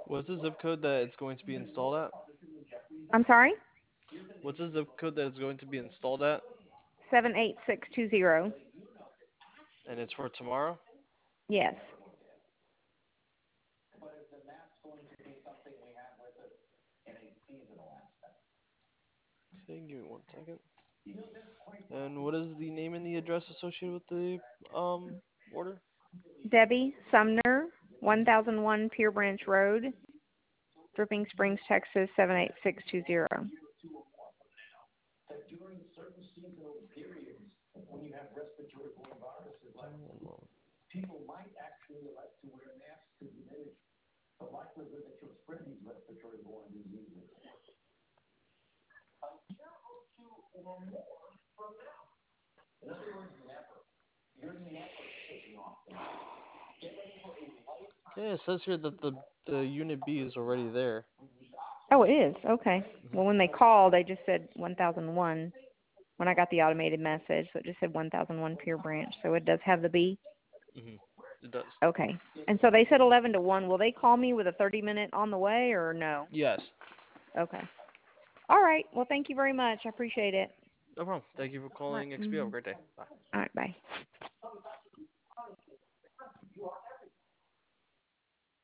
What's the zip code that it's going to be installed at? I'm sorry? What's the zip code that it's going to be installed at? 78620. And it's for tomorrow? Yes. Okay, give me 1 second. And what is the name and the address associated with the order? Debbie Sumner, 1001 Pier Branch Road, Dripping Springs, Texas, 78620. One moment. Okay, it says here that the unit B is already there. Oh, it is? Okay. Hmm. Well, when they called, they just said 1001 when I got the automated message. So it just said 1001 Pier Branch. So it does have the B? Hmm. It does. Okay. And so they said 11 to 1. Will they call me with a 30-minute on the way or no? Yes. Okay. All right. Well, thank you very much. I appreciate it. No problem. Thank you for All right. calling XP. Have a great day. Bye. All right. Bye.